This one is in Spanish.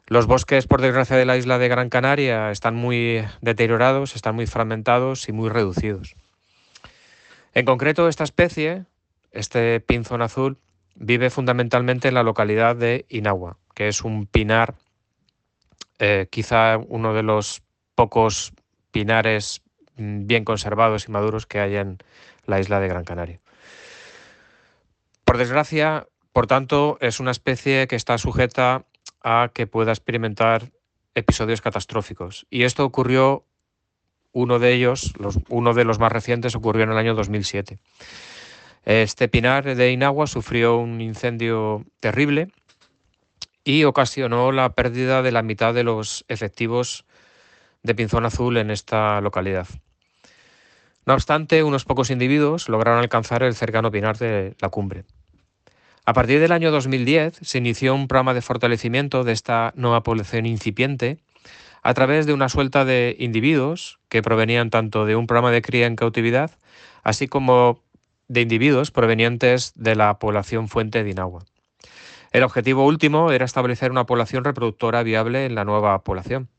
Los bosques, por desgracia, de la isla de Gran Canaria están muy deteriorados, están muy fragmentados y muy reducidos. En concreto, esta especie, este pinzón azul, vive fundamentalmente en la localidad de Inagua, que es un pinar, quizá uno de los pocos pinares bien conservados y maduros que hay en la isla de Gran Canaria. Por desgracia, por tanto, es una especie que está sujeta a que pueda experimentar episodios catastróficos. Y esto ocurrió, uno de ellos, uno de los más recientes, ocurrió en el año 2007. Este pinar de Inagua sufrió un incendio terrible y ocasionó la pérdida de la mitad de los efectivos de pinzón azul en esta localidad. No obstante, unos pocos individuos lograron alcanzar el cercano pinar de la cumbre. A partir del año 2010 se inició un programa de fortalecimiento de esta nueva población incipiente a través de una suelta de individuos que provenían tanto de un programa de cría en cautividad, así como de individuos provenientes de la población fuente de Inagua. El objetivo último era establecer una población reproductora viable en la nueva población.